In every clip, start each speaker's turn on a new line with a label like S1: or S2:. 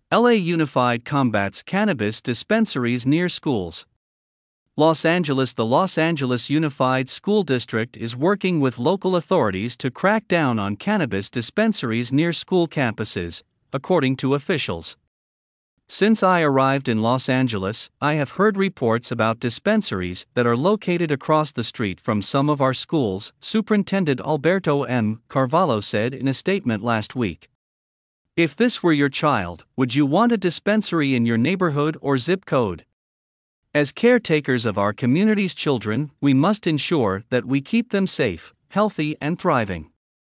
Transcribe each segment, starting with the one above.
S1: LA Unified combats cannabis dispensaries near schools. Los Angeles. The Los Angeles Unified School District is working with local authorities to crack down on cannabis dispensaries near school campuses, according to officials. Since I arrived in Los Angeles, I have heard reports about dispensaries that are located across the street from some of our schools, Superintendent Alberto M. Carvalho said in a statement last week. If this were your child, would you want a dispensary in your neighborhood or zip code? As caretakers of our community's children, we must ensure that we keep them safe, healthy, and thriving.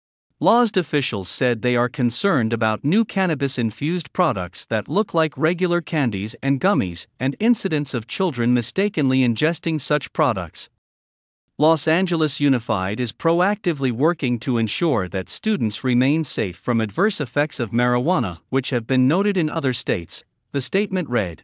S1: LAUSD officials said they are concerned about new cannabis-infused products that look like regular candies and gummies, and incidents of children mistakenly ingesting such products. Los Angeles Unified is proactively working to ensure that students remain safe from adverse effects of marijuana, which have been noted in other states, the statement read.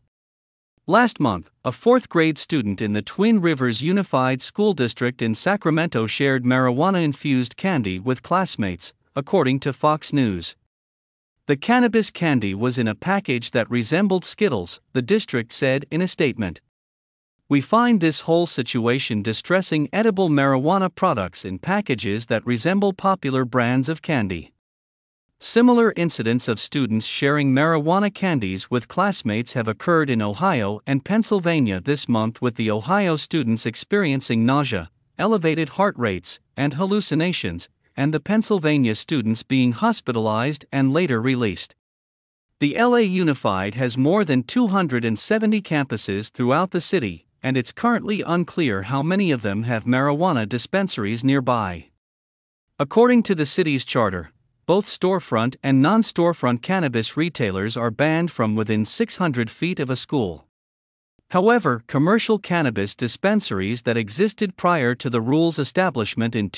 S1: Last month, a fourth-grade student in the Twin Rivers Unified School District in Sacramento shared marijuana-infused candy with classmates, according to Fox News. The cannabis candy was in a package that resembled Skittles, the district said in a statement. We find this whole situation distressing. Edible marijuana products in packages that resemble popular brands of candy. Similar incidents of students sharing marijuana candies with classmates have occurred in Ohio and Pennsylvania this month, with the Ohio students experiencing nausea, elevated heart rates, and hallucinations, and the Pennsylvania students being hospitalized and later released. The LA Unified has more than 270 campuses throughout the city, and it's currently unclear how many of them have marijuana dispensaries nearby. According to the city's charter, both storefront and non-storefront cannabis retailers are banned from within 600 feet of a school. However, commercial cannabis dispensaries that existed prior to the rule's establishment in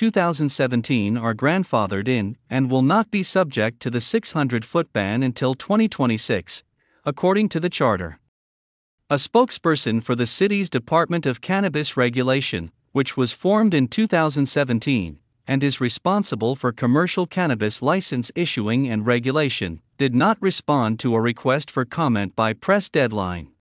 S1: 2017 are grandfathered in and will not be subject to the 600-foot ban until 2026, according to the charter. A spokesperson for the city's Department of Cannabis Regulation, which was formed in 2017, and is responsible for commercial cannabis license issuing and regulation, did not respond to a request for comment by Press Deadline.